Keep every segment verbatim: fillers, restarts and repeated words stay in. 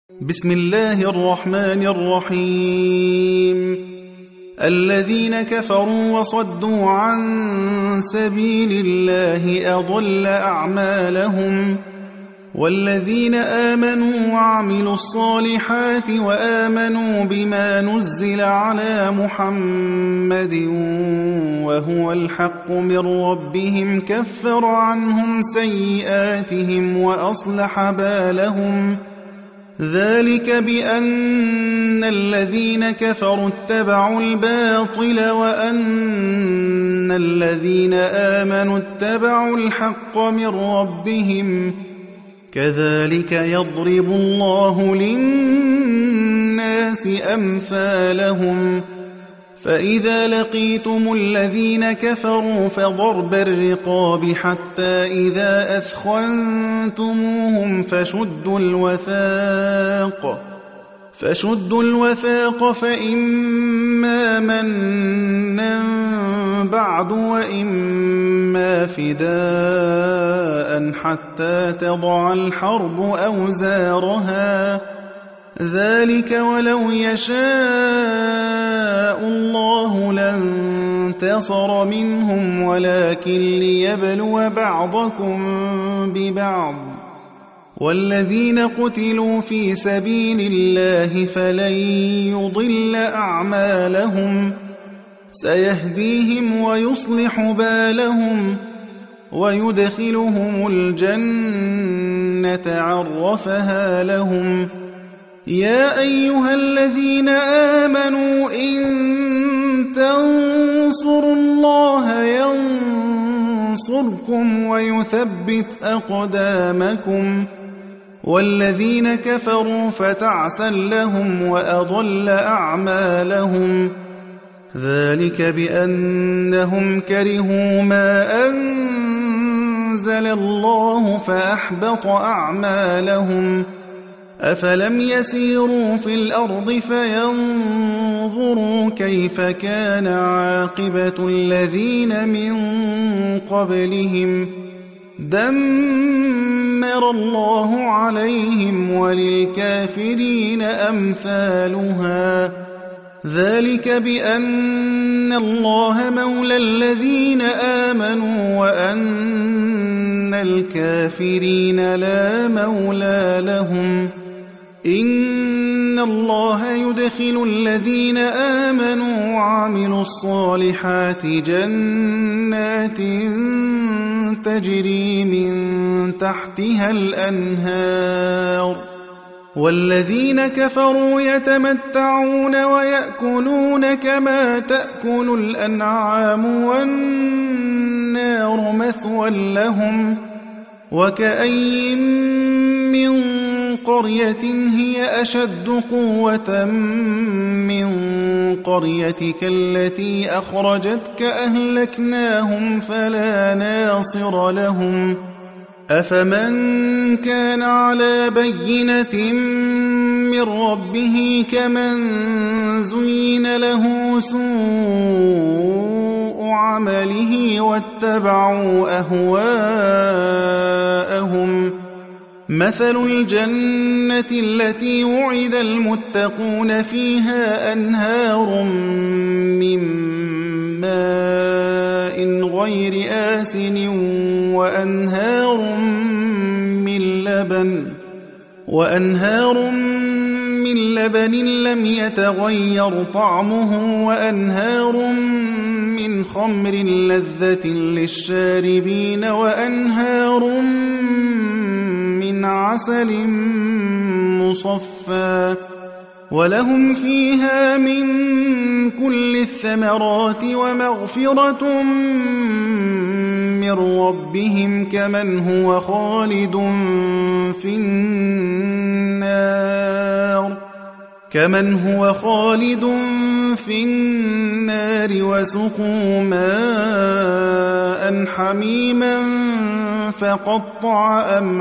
بسم الله الرحمن الرحيم الذين كفروا وصدوا عن سبيل الله أضل أعمالهم والذين آمنوا وعملوا الصالحات وآمنوا بما نزل على محمد وهو الحق من ربهم كفر عنهم سيئاتهم وأصلح بالهم ذلك بأن الذين كفروا اتبعوا الباطل وأن الذين آمنوا اتبعوا الحق من ربهم كذلك يضرب الله للناس أمثالهم فإذا لقيتم الذين كفروا فضرب الرقاب حتى إذا أثخنتموهم فشدوا الوثاق فشدوا الوثاق فإما منا بعد وإما فداء حتى تضع الحرب أوزارها ذلك ولو يشاء الله لانتصر منهم ولكن ليبلو بعضكم ببعض والذين قتلوا في سبيل الله فلن يضل أعمالهم سيهديهم ويصلح بالهم ويدخلهم الجنة عرفها لهم يا أيها الذين آمنوا إن تنصروا الله ينصركم ويثبت أقدامكم والذين كفروا فتعسا لهم وأضل أعمالهم ذلك بأنهم كرهوا ما أنزل الله فأحبط أعمالهم أفلم يسيروا في الأرض فينظروا كيف كان عاقبة الذين من قبلهم دمر الله عليهم وللكافرين أمثالها ذلك بأن الله مولى الذين آمنوا وأن الكافرين لا مولى لهم إن الله يدخل الذين آمنوا وعملوا الصالحات جنات تجري من تحتها الأنهار والذين كفروا يتمتعون ويأكلون كما تأكل الأنعام والنار مثوى لهم وكأي من قرية هي أشد قوة من قريتك التي أخرجتك أهلكناهم فلا ناصر لهم أفمن كان على بينة من ربه كمن زين له سوء عمله واتبعوا أهواءهم مثل الجنة التي وعد المتقون فيها أنهار من ماء غير آسن وأنهار من لبن وأنهار من لبن لم يتغير طعمه وأنهار من خمر لذة للشاربين وأنهار من عسل مصفى ولهم فيها من كل الثمرات ومغفرة من ربهم كمن هو خالد في النار كمن هو خالد في النار وسقوا ماء حميما فقطع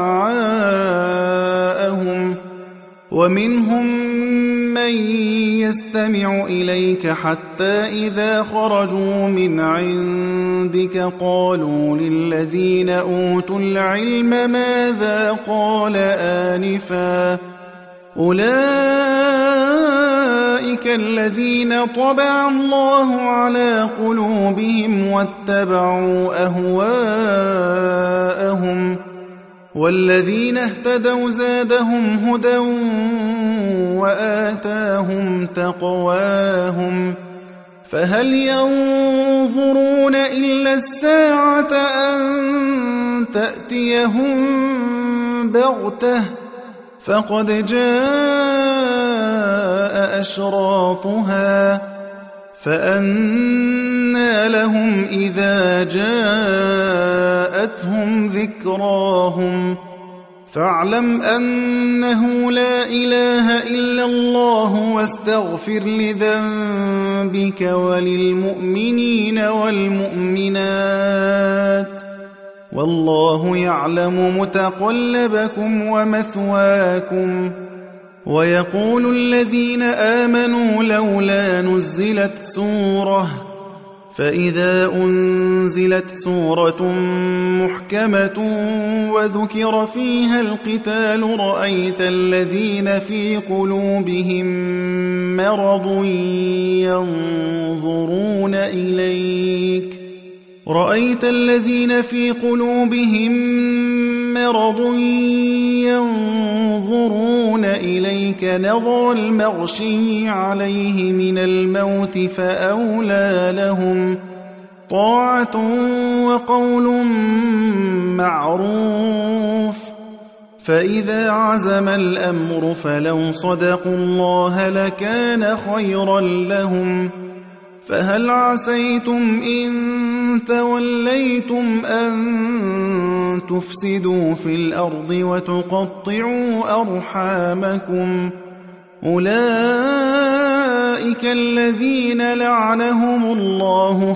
أمعاءهم ومنهم من يستمع إليك حتى إذا خرجوا من عندك قالوا للذين أوتوا العلم ماذا قال آنفا أولئك الذين طبع الله على قلوبهم واتبعوا أهواءهم والذين اهتدوا زادهم هدى وآتاهم تقواهم فهل ينظرون إلا الساعة أن تأتيهم بغتة فقد جاء أشراطها فأنى لهم إذا جاءتهم ذكراهم فاعلم أنه لا إله إلا الله واستغفر لذنبك وللمؤمنين والمؤمنات والله يعلم متقلبكم ومثواكم ويقول الذين آمنوا لولا نزلت سورة فإذا أنزلت سورة محكمة وذكر فيها القتال رأيت الذين في قلوبهم مرض ينظرون إليك رأيت الذين في قلوبهم مرض ينظرون إليك نظر المغشي عليه من الموت فأولى لهم طاعة وقول معروف فإذا عزم الأمر فلو صدقوا الله لكان خيرا لهم فهل عسيتم إن توليتم أن تفسدوا في الأرض وتقطعوا أرحامكم أولئك الذين لعنهم الله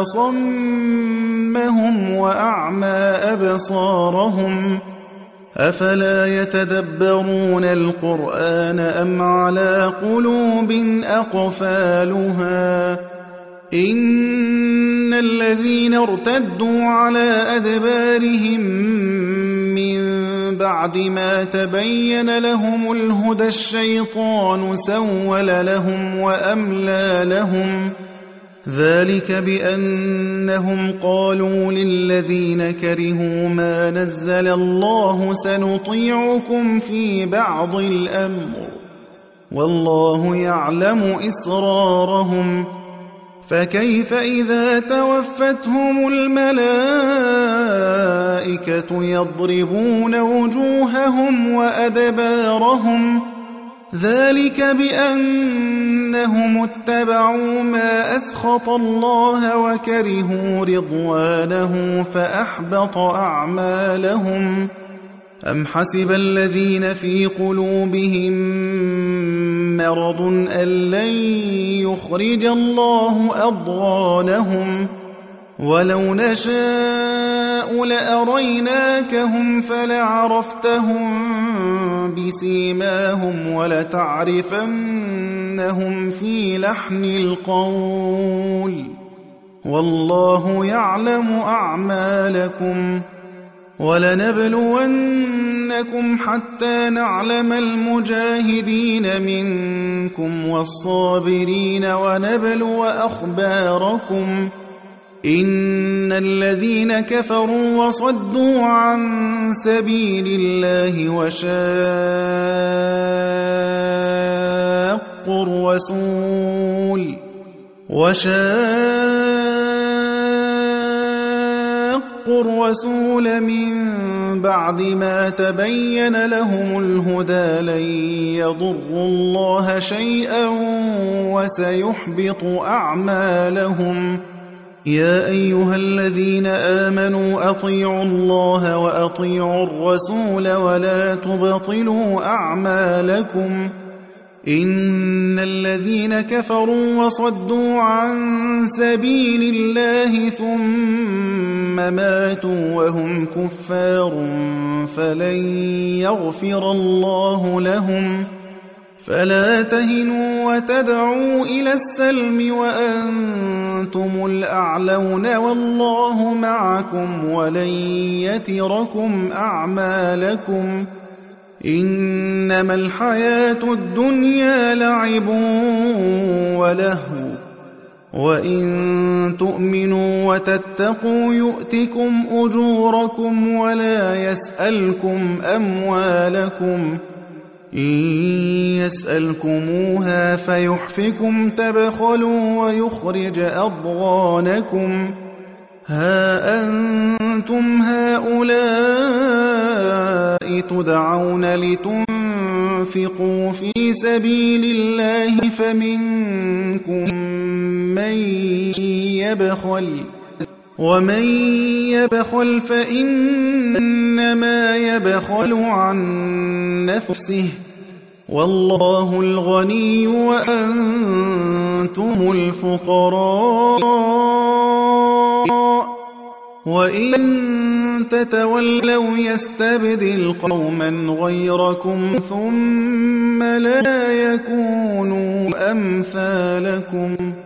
فأصمهم وأعمى أبصارهم أفلا يتدبرون القرآن أم على قلوب أقفالها إن الذين ارتدوا على أدبارهم من بعد ما تبين لهم الهدى الشيطان سول لهم وأملى لهم ذلك بأنهم قالوا للذين كرهوا ما نزل الله سنطيعكم في بعض الأمر والله يعلم إسرارهم فكيف إذا توفتهم الملائكة يضربون وجوههم وأدبارهم ذلك بأنهم اتبعوا ما أسخط الله وكرهوا رضوانه فأحبط أعمالهم أم حسب الذين في قلوبهم مرض أن لن يخرج الله أضغانهم ولو نشاء لأريناكهم فلعرفتهم بسيماهم ولتعرفنهم في لحن القول والله يعلم أعمالكم ولنبلونكم حتى نعلم المجاهدين منكم والصابرين ونبلو أخباركم إن الذين كفروا وصدوا عن سبيل الله وشاقوا الرسول وشاقوا الرسول من بعد ما تبين لهم الهدى لن يضروا الله شيئا وسيحبط أعمالهم يا أيها الذين آمنوا أطيعوا الله وأطيعوا الرسول ولا تبطلوا أعمالكم إن الذين كفروا وصدوا عن سبيل الله ثم ماتوا وهم كفار فلن يغفر الله لهم فلا تهنوا وتدعوا إلى السلم وأنتم الأعلون والله معكم ولن يتركم أعمالكم إنما الحياة الدنيا لعب ولهو وإن تؤمنوا وتتقوا يؤتكم أجوركم ولا يسألكم أموالكم إن يسألكموها فيحفكم تبخلوا ويخرج أضغانكم ها أنتم هؤلاء تدعون لتنفقوا في سبيل الله فمنكم من يبخل ومن يبخل فإنما يبخل عن نفسه والله الغني وأنتم الفقراء وإن تتولوا يستبدل قوما غيركم ثم لا يكونوا أمثالكم